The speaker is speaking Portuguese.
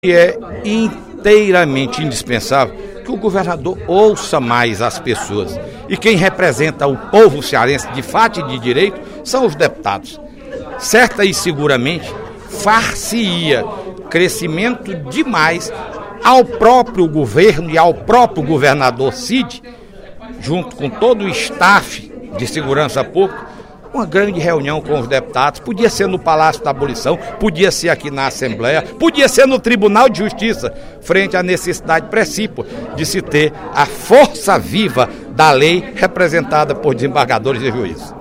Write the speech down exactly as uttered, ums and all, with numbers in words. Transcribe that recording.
E é inteiramente indispensável que o governador ouça mais as pessoas. E quem representa o povo cearense de fato e de direito são os deputados. Certa e seguramente far-se-ia crescimento demais ao próprio governo e ao próprio governador Cid, junto com todo o staff de segurança pública, uma grande reunião com os deputados. Podia ser no Palácio da Abolição, podia ser aqui na Assembleia, podia ser no Tribunal de Justiça, frente à necessidade precípua de se ter a força viva da lei representada por desembargadores e juízes.